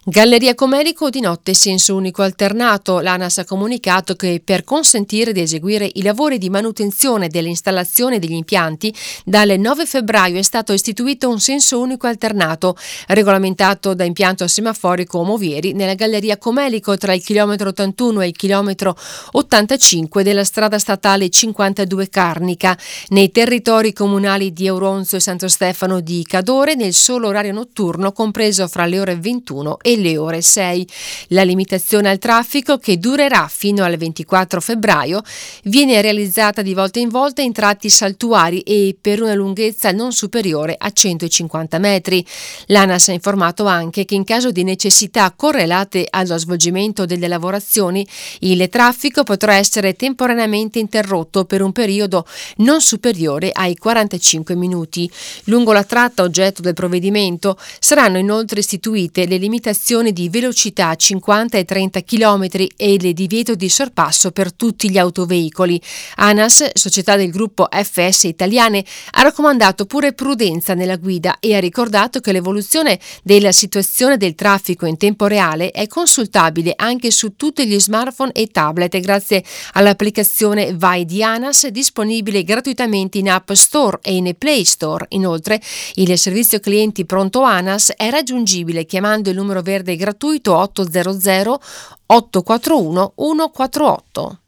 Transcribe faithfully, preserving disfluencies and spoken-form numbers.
Galleria Comelico di notte senso unico alternato. L'ANAS ha comunicato che per consentire di eseguire i lavori di manutenzione dell'installazione degli impianti, dal nove febbraio è stato istituito un senso unico alternato, regolamentato da impianto semaforico Movieri nella Galleria Comelico tra il chilometro ottantuno e il chilometro ottantacinque della strada statale cinquantadue Carnica, nei territori comunali di Euronzo e Santo Stefano di Cadore, nel solo orario notturno compreso fra le ore ventuno e le ore sei. La limitazione al traffico, che durerà fino al ventiquattro febbraio, viene realizzata di volta in volta in tratti saltuari e per una lunghezza non superiore a centocinquanta metri. L'ANAS ha informato anche che in caso di necessità correlate allo svolgimento delle lavorazioni, il traffico potrà essere temporaneamente interrotto per un periodo non superiore ai quarantacinque minuti. Lungo la tratta oggetto del provvedimento saranno inoltre istituite le limitazioni di velocità a cinquanta e trenta chilometri e il divieto di sorpasso per tutti gli autoveicoli. ANAS, società del gruppo F S Italiane, ha raccomandato pure prudenza nella guida e ha ricordato che l'evoluzione della situazione del traffico in tempo reale è consultabile anche su tutti gli smartphone e tablet grazie all'applicazione Vai di ANAS, disponibile gratuitamente in App Store e in Play Store. Inoltre, il servizio clienti pronto ANAS è raggiungibile chiamando il numero verde gratuito otto zero zero otto quattro uno uno quattro otto.